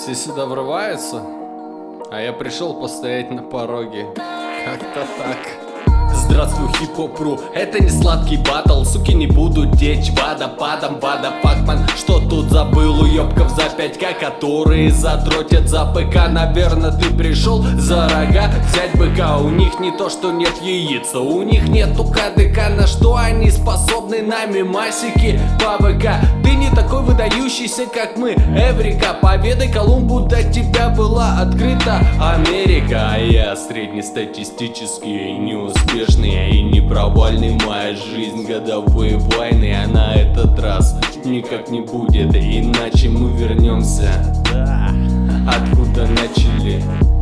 Все сюда врываются, а я пришел постоять на пороге. Как-то так. Здравствуй, хип-хоп.ру, это не сладкий батл. Суки не будут течь водопадом, водопадман. Что тут забыл, уёбков за 5К, которые задротят за ПК. Наверное, ты пришел за рога взять быка. У них не то, что нет яиц, у них нету КДК. На что они способны, на мемасики по ВК. Ты не такой выдающийся, как мы, Эврика. Поведай Колумбу, до тебя была открыта Америка. А я среднестатистический, неуспешный и не провальный. Моя жизнь годовые войны, а на этот раз никак не будет, иначе мы вернемся откуда начали.